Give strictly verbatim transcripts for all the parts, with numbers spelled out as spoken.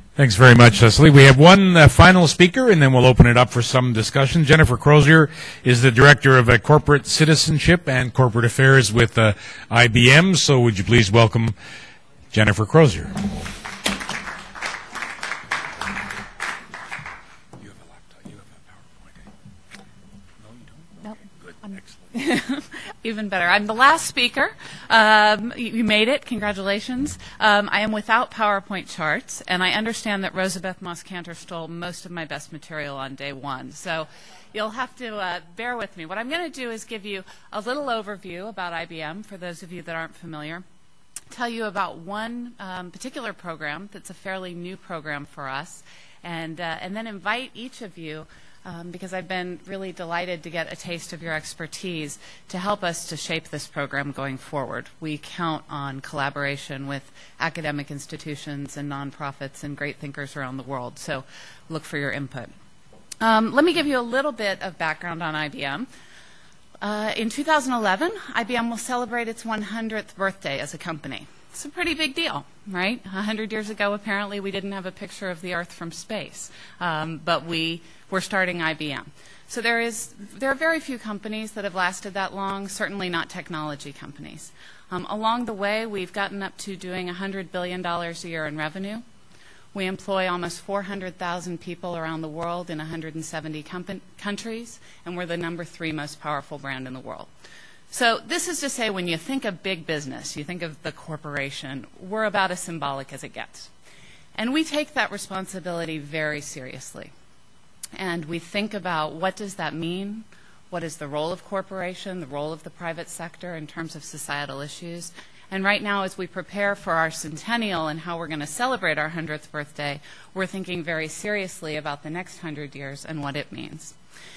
Thanks very much, Leslie. We have one uh, final speaker, and then we'll open it up for some discussion. Jennifer Crozier is the Director of uh, Corporate Citizenship and Corporate Affairs with uh, I B M. So would you please welcome Jennifer Crozier. Even better. I'm the last speaker. Um, you, you made it. Congratulations. Um, I am without PowerPoint charts, and I understand that Rosabeth Moss-Cantor stole most of my best material on day one. So you'll have to uh, bear with me. What I'm going to do is give you a little overview about I B M for those of you that aren't familiar, tell you about one um, particular program that's a fairly new program for us, and, uh, and then invite each of you Um, because I've been really delighted to get a taste of your expertise to help us to shape this program going forward. We count on collaboration with academic institutions and nonprofits and great thinkers around the world, so look for your input. Um, let me give you a little bit of background on I B M. Uh, in two thousand eleven, I B M will celebrate its one hundredth birthday as a company. It's a pretty big deal, right? A hundred years ago, apparently, we didn't have a picture of the Earth from space, um, but we were starting I B M. So there is, there are very few companies that have lasted that long, certainly not technology companies. Um, along the way, we've gotten up to doing one hundred billion dollars a year in revenue. We employ almost four hundred thousand people around the world in one hundred seventy countries, and we're the number three most powerful brand in the world. So this is to say, when you think of big business, you think of the corporation, we're about as symbolic as it gets. And we take that responsibility very seriously. And we think about, what does that mean? What is the role of corporation, the role of the private sector in terms of societal issues? And right now, as we prepare for our centennial and how we're going to celebrate our hundredth birthday, we're thinking very seriously about the next hundred years and what it means.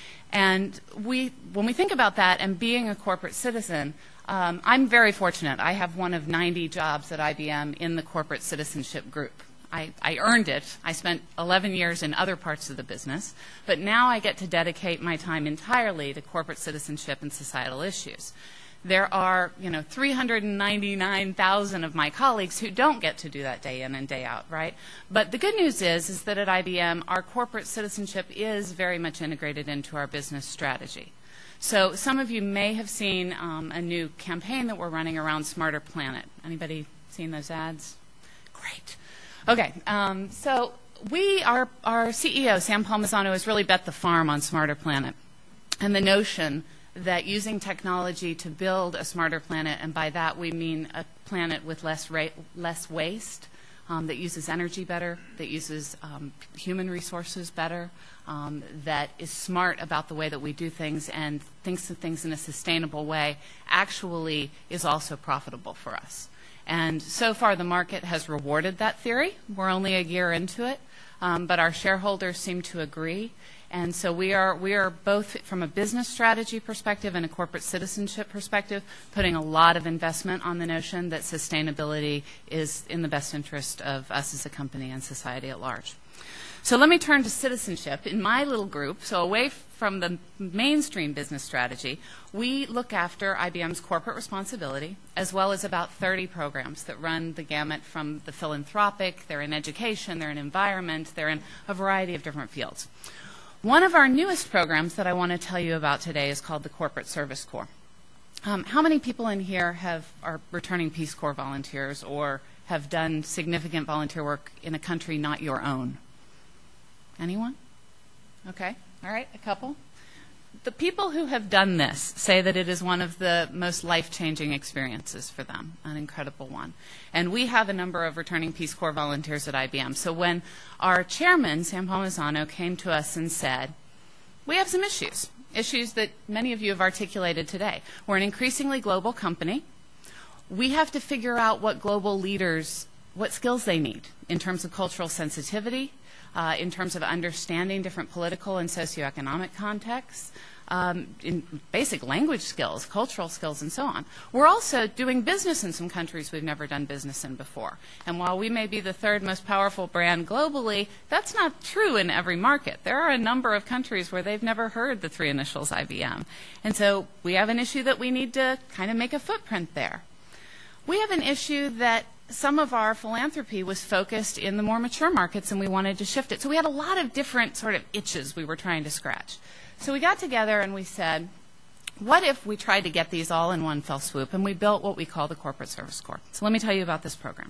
And we, when we think about that and being a corporate citizen, um, I'm very fortunate. I have one of ninety jobs at I B M in the corporate citizenship group. I, I earned it. I spent eleven years in other parts of the business, but now I get to dedicate my time entirely to corporate citizenship and societal issues. There are, you know, three hundred ninety-nine thousand of my colleagues who don't get to do that day in and day out, right? But the good news is, is that at I B M, our corporate citizenship is very much integrated into our business strategy. So some of you may have seen um, a new campaign that we're running around Smarter Planet. Anybody seen those ads? Great. Okay, um, so we, our, our C E O, Sam Palmisano, has really bet the farm on Smarter Planet and the notion that using technology to build a smarter planet, and by that we mean a planet with less, ra less waste, um, that uses energy better, that uses um, human resources better, um, that is smart about the way that we do things and thinks of things in a sustainable way, actually is also profitable for us. And so far the market has rewarded that theory. We're only a year into it, um, but our shareholders seem to agree. And so we are, we are both from a business strategy perspective and a corporate citizenship perspective putting a lot of investment on the notion that sustainability is in the best interest of us as a company and society at large. So let me turn to citizenship. In my little group, so away from the mainstream business strategy, we look after I B M's corporate responsibility, as well as about thirty programs that run the gamut from the philanthropic, they're in education, they're in environment, they're in a variety of different fields. One of our newest programs that I want to tell you about today is called the Corporate Service Corps. Um, how many people in here have, are returning Peace Corps volunteers or have done significant volunteer work in a country not your own? Anyone? Okay, all right, a couple. The people who have done this say that it is one of the most life-changing experiences for them, an incredible one. And we have a number of returning Peace Corps volunteers at I B M. So when our chairman, Sam Palmisano, came to us and said, we have some issues, issues that many of you have articulated today. We're an increasingly global company. We have to figure out what global leaders, what skills they need in terms of cultural sensitivity, uh, in terms of understanding different political and socioeconomic contexts, um, in basic language skills, cultural skills, and so on. We're also doing business in some countries we've never done business in before. And while we may be the third most powerful brand globally, that's not true in every market. There are a number of countries where they've never heard the three initials I B M. And so we have an issue that we need to kind of make a footprint there. We have an issue that some of our philanthropy was focused in the more mature markets, and we wanted to shift it. So we had a lot of different sort of itches we were trying to scratch. So we got together and we said, what if we tried to get these all in one fell swoop? And we built what we call the Corporate Service Corps. So let me tell you about this program.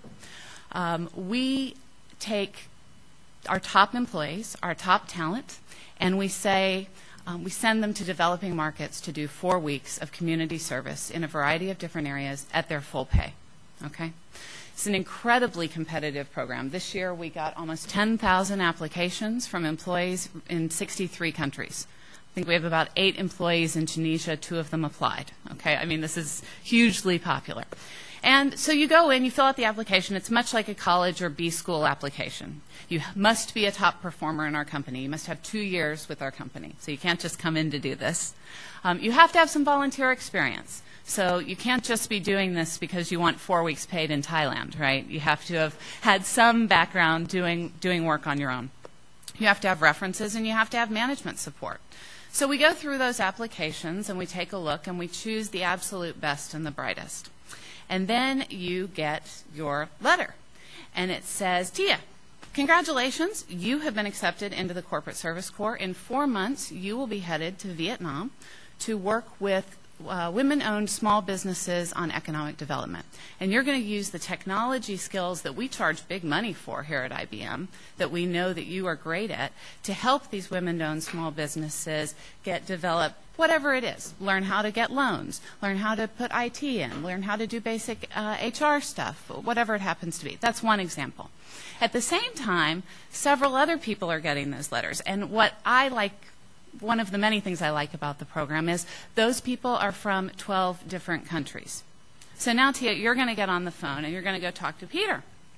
Um, we take our top employees, our top talent, and we say, um, we send them to developing markets to do four weeks of community service in a variety of different areas at their full pay. Okay? It's an incredibly competitive program. This year we got almost ten thousand applications from employees in sixty-three countries. I think we have about eight employees in Tunisia. Two of them applied. Okay? I mean, this is hugely popular. And so you go in, you fill out the application. It's much like a college or B school application. You must be a top performer in our company. You must have two years with our company. So you can't just come in to do this. Um, you have to have some volunteer experience. So you can't just be doing this because you want four weeks paid in Thailand, right? You have to have had some background doing, doing work on your own. You have to have references, and you have to have management support. So we go through those applications, and we take a look, and we choose the absolute best and the brightest. And then you get your letter. And it says, Tia, congratulations. You have been accepted into the Corporate Service Corps. In four months, you will be headed to Vietnam to work with uh, women-owned small businesses on economic development. And you're going to use the technology skills that we charge big money for here at I B M, that we know that you are great at, to help these women-owned small businesses get developed whatever it is. Learn how to get loans, learn how to put I T in, learn how to do basic uh, H R stuff, whatever it happens to be. That's one example. At the same time, several other people are getting those letters. And what I like, one of the many things I like about the program is those people are from twelve different countries. So now, Tia, you're going to get on the phone and you're going to go talk to Peter.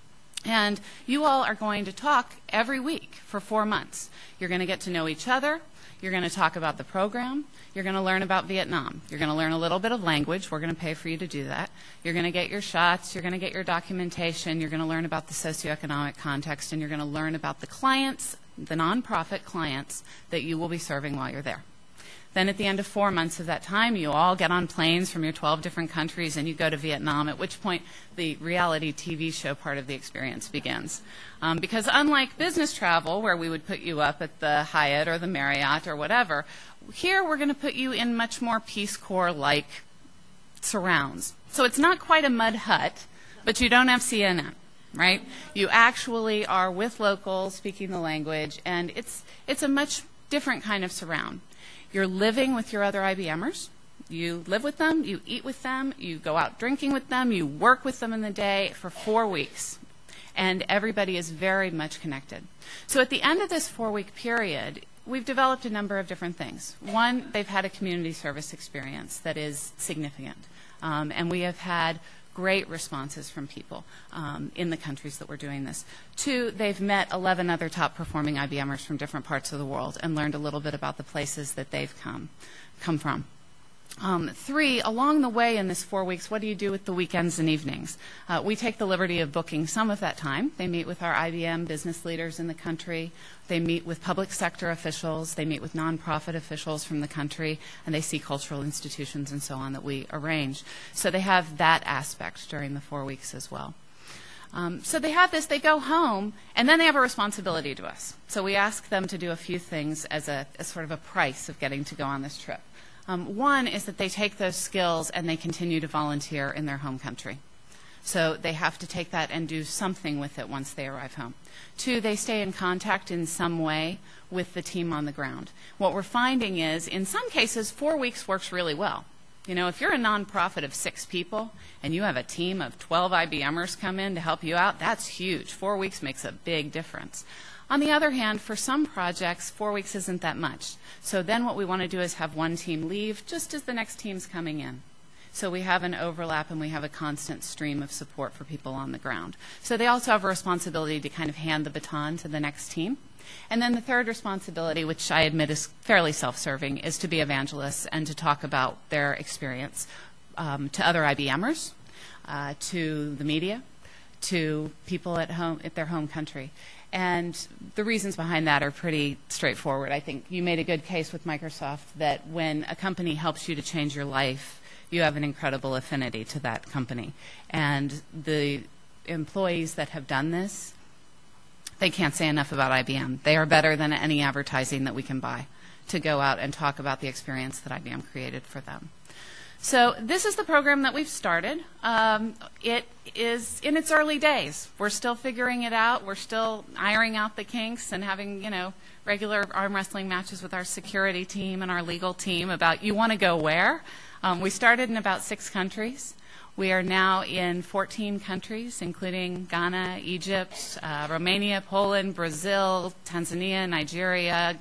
And you all are going to talk every week for four months. You're going to get to know each other. You're going to talk about the program. You're going to learn about Vietnam. You're going to learn a little bit of language. We're going to pay for you to do that. You're going to get your shots. You're going to get your documentation. You're going to learn about the socioeconomic context, and you're going to learn about the clients, the nonprofit clients that you will be serving while you're there. Then at the end of four months of that time, you all get on planes from your twelve different countries and you go to Vietnam, at which point the reality T V show part of the experience begins. Um, because unlike business travel, where we would put you up at the Hyatt or the Marriott or whatever, here we're going to put you in much more Peace Corps-like surrounds. So it's not quite a mud hut, but you don't have C N N. Right? You actually are with locals speaking the language, and it's it's a much different kind of surround. You're living with your other I B Mers. You live with them, you eat with them, you go out drinking with them, you work with them in the day for four weeks. And everybody is very much connected. So at the end of this four-week period, we've developed a number of different things. One, they've had a community service experience that is significant. Um, and we have had great responses from people um, in the countries that we're doing this. Two, they've met eleven other top performing I B Mers from different parts of the world and learned a little bit about the places that they've come, come from. Um, three, along the way in this four weeks, what do you do with the weekends and evenings? Uh, we take the liberty of booking some of that time. They meet with our I B M business leaders in the country. They meet with public sector officials. They meet with nonprofit officials from the country. And they see cultural institutions and so on that we arrange. So they have that aspect during the four weeks as well. Um, so they have this, they go home, and then they have a responsibility to us. So we ask them to do a few things as a as sort of a price of getting to go on this trip. Um, one is that they take those skills and they continue to volunteer in their home country. So they have to take that and do something with it once they arrive home. Two, they stay in contact in some way with the team on the ground. What we're finding is, in some cases, four weeks works really well. You know, if you're a nonprofit of six people and you have a team of twelve I B Mers come in to help you out, that's huge. Four weeks makes a big difference. On the other hand, for some projects, four weeks isn't that much. So then what we want to do is have one team leave just as the next team's coming in. So we have an overlap and we have a constant stream of support for people on the ground. So they also have a responsibility to kind of hand the baton to the next team. And then the third responsibility, which I admit is fairly self-serving, is to be evangelists and to talk about their experience um, to other I B Mers, uh, to the media, to people at home, at their home country. And the reasons behind that are pretty straightforward. I think you made a good case with Microsoft that when a company helps you to change your life, you have an incredible affinity to that company. And the employees that have done this, they can't say enough about I B M. They are better than any advertising that we can buy to go out and talk about the experience that I B M created for them. So this is the program that we've started. Um, it is in its early days. We're still figuring it out. We're still ironing out the kinks and having, you know, regular arm wrestling matches with our security team and our legal team about you want to go where. Um, we started in about six countries. We are now in fourteen countries, including Ghana, Egypt, uh, Romania, Poland, Brazil, Tanzania, Nigeria.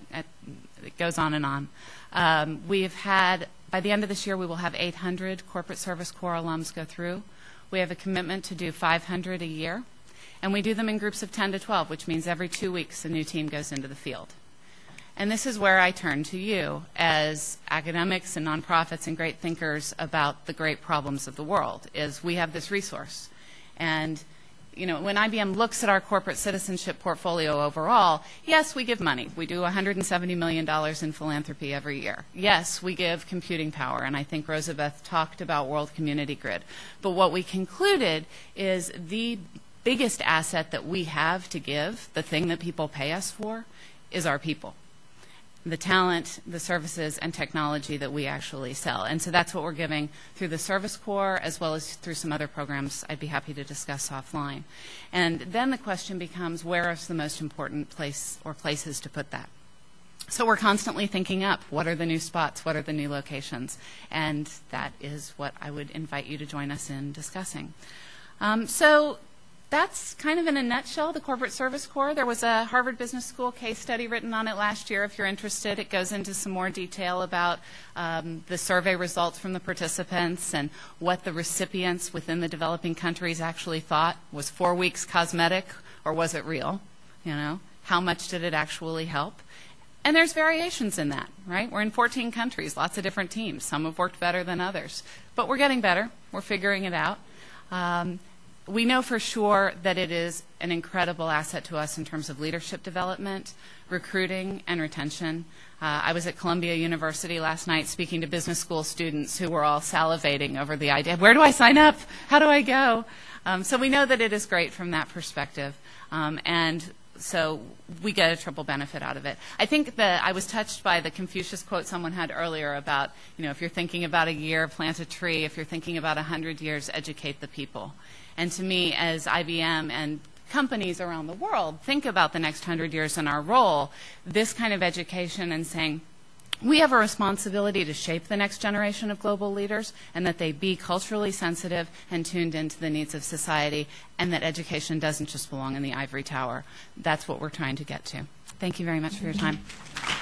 It goes on and on. Um, we've had By the end of this year, we will have eight hundred Corporate Service Corps alums go through. We have a commitment to do five hundred a year, and we do them in groups of ten to twelve, which means every two weeks a new team goes into the field. And this is where I turn to you as academics and nonprofits and great thinkers about the great problems of the world, is we have this resource. And you know, when I B M looks at our corporate citizenship portfolio overall, yes, we give money. We do one hundred seventy million dollars in philanthropy every year. Yes, we give computing power, and I think Rosabeth talked about World Community Grid. But what we concluded is the biggest asset that we have to give, the thing that people pay us for, is our people. The talent, the services, and technology that we actually sell. And so that's what we're giving through the Service Corps as well as through some other programs I'd be happy to discuss offline. And then the question becomes, where is the most important place or places to put that? So we're constantly thinking up, what are the new spots, what are the new locations? And that is what I would invite you to join us in discussing. Um, so that's kind of in a nutshell the Corporate Service Corps. There was a Harvard Business School case study written on it last year. If you're interested, it goes into some more detail about um, the survey results from the participants and what the recipients within the developing countries actually thought. Was four weeks cosmetic or was it real? You know, how much did it actually help? And there's variations in that, right? We're in fourteen countries, lots of different teams. Some have worked better than others. But we're getting better. We're figuring it out. Um, We know for sure that it is an incredible asset to us in terms of leadership development, recruiting, and retention. Uh, I was at Columbia University last night speaking to business school students who were all salivating over the idea, where do I sign up? How do I go? Um, so we know that it is great from that perspective. Um, and so we get a triple benefit out of it. I think that I was touched by the Confucius quote someone had earlier about, you know, if you're thinking about a year, plant a tree. If you're thinking about a hundred years, educate the people. And to me, as I B M and companies around the world think about the next hundred years and our role, this kind of education and saying, we have a responsibility to shape the next generation of global leaders and that they be culturally sensitive and tuned into the needs of society, and that education doesn't just belong in the ivory tower. That's what we're trying to get to. Thank you very much for your time.